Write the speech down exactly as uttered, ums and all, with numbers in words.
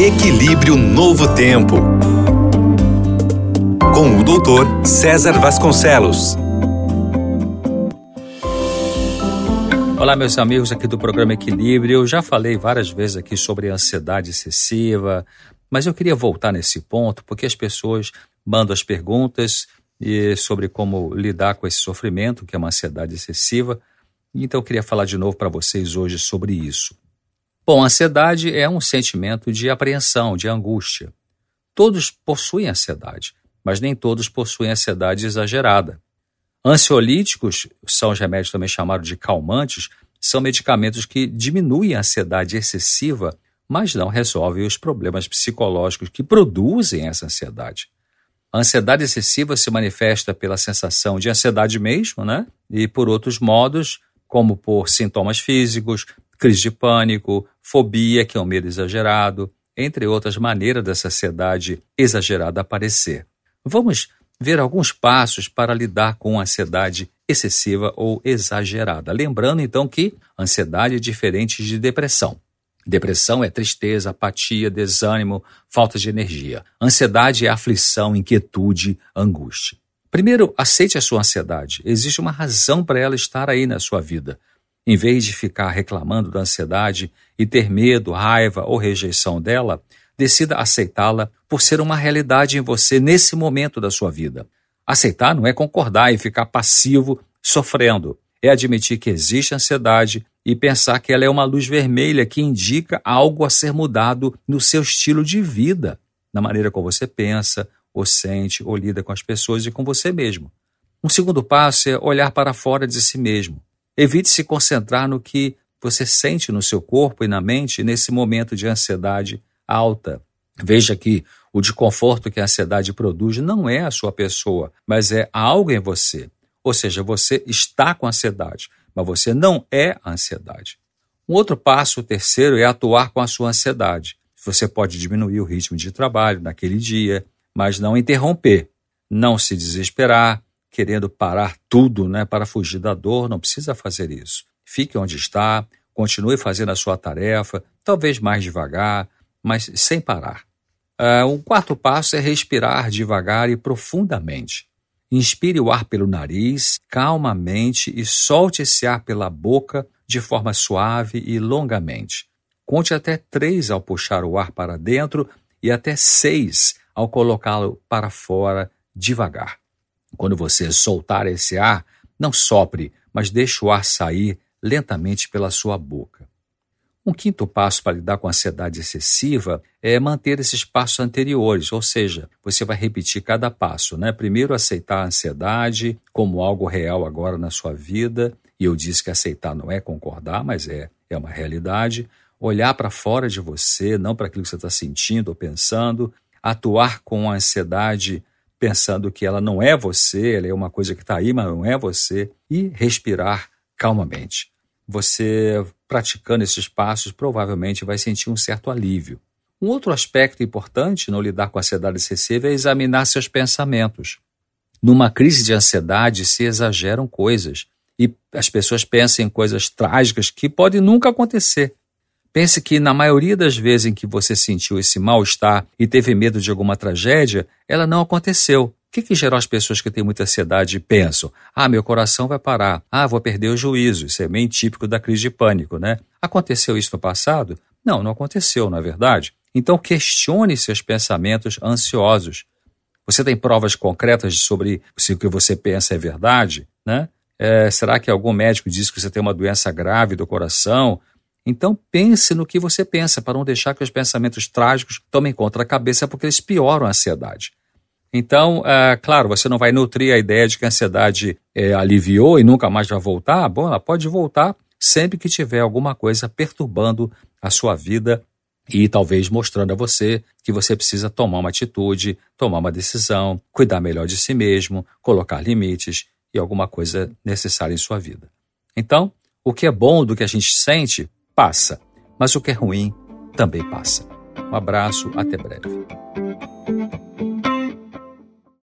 Equilíbrio Novo Tempo, com o doutor César Vasconcelos. Olá, meus amigos aqui do programa Equilíbrio. Eu já falei várias vezes aqui sobre a ansiedade excessiva, mas eu queria voltar nesse ponto porque as pessoas mandam as perguntas e sobre como lidar com esse sofrimento, que é uma ansiedade excessiva. Então eu queria falar de novo para vocês hoje sobre isso. Bom, a ansiedade é um sentimento de apreensão, de angústia. Todos possuem ansiedade, mas nem todos possuem ansiedade exagerada. Ansiolíticos, são os remédios também chamados de calmantes, são medicamentos que diminuem a ansiedade excessiva, mas não resolvem os problemas psicológicos que produzem essa ansiedade. A ansiedade excessiva se manifesta pela sensação de ansiedade mesmo, né? E por outros modos, como por sintomas físicos, crise de pânico, fobia, que é um medo exagerado, entre outras maneiras dessa ansiedade exagerada aparecer. Vamos ver alguns passos para lidar com a ansiedade excessiva ou exagerada. Lembrando, então, que ansiedade é diferente de depressão. Depressão é tristeza, apatia, desânimo, falta de energia. Ansiedade é aflição, inquietude, angústia. Primeiro, aceite a sua ansiedade. Existe uma razão para ela estar aí na sua vida. Em vez de ficar reclamando da ansiedade e ter medo, raiva ou rejeição dela, decida aceitá-la por ser uma realidade em você nesse momento da sua vida. Aceitar não é concordar e ficar passivo, sofrendo. É admitir que existe ansiedade e pensar que ela é uma luz vermelha que indica algo a ser mudado no seu estilo de vida, na maneira como você pensa, ou sente, ou lida com as pessoas e com você mesmo. Um segundo passo é olhar para fora de si mesmo. Evite se concentrar no que você sente no seu corpo e na mente nesse momento de ansiedade alta. Veja que o desconforto que a ansiedade produz não é a sua pessoa, mas é algo em você. Ou seja, você está com ansiedade, mas você não é a ansiedade. Um outro passo, o terceiro, é atuar com a sua ansiedade. Você pode diminuir o ritmo de trabalho naquele dia, mas não interromper, não se desesperar, querendo parar tudo, né, para fugir da dor, não precisa fazer isso. Fique onde está, continue fazendo a sua tarefa, talvez mais devagar, mas sem parar. Uh, um quarto passo é respirar devagar e profundamente. Inspire o ar pelo nariz, calmamente, e solte esse ar pela boca de forma suave e longamente. Conte até três ao puxar o ar para dentro e até seis ao colocá-lo para fora devagar. Quando você soltar esse ar, não sopre, mas deixe o ar sair lentamente pela sua boca. Um quinto passo para lidar com a ansiedade excessiva é manter esses passos anteriores, ou seja, você vai repetir cada passo, né? Primeiro, aceitar a ansiedade como algo real agora na sua vida, e eu disse que aceitar não é concordar, mas é, é uma realidade. Olhar para fora de você, não para aquilo que você está sentindo ou pensando, atuar com a ansiedade pensando que ela não é você, ela é uma coisa que está aí, mas não é você, e respirar calmamente. Você, praticando esses passos, provavelmente vai sentir um certo alívio. Um outro aspecto importante no lidar com a ansiedade excessiva é examinar seus pensamentos. Numa crise de ansiedade se exageram coisas e as pessoas pensam em coisas trágicas que podem nunca acontecer. Pense que na maioria das vezes em que você sentiu esse mal-estar e teve medo de alguma tragédia, ela não aconteceu. O que, que geral as pessoas que têm muita ansiedade pensam? Ah, meu coração vai parar. Ah, vou perder o juízo. Isso é bem típico da crise de pânico, né? Aconteceu isso no passado? Não, não aconteceu, não é verdade? Então questione seus pensamentos ansiosos. Você tem provas concretas sobre se o que você pensa é verdade, né? É, será que algum médico disse que você tem uma doença grave do coração? Então pense no que você pensa, para não deixar que os pensamentos trágicos tomem conta da cabeça, porque eles pioram a ansiedade. Então, é, claro, você não vai nutrir a ideia de que a ansiedade é, aliviou e nunca mais vai voltar. Bom, ela pode voltar sempre que tiver alguma coisa perturbando a sua vida e talvez mostrando a você que você precisa tomar uma atitude, tomar uma decisão, cuidar melhor de si mesmo, colocar limites e alguma coisa necessária em sua vida. Então, o que é bom do que a gente sente, passa, mas o que é ruim também passa. Um abraço, até breve.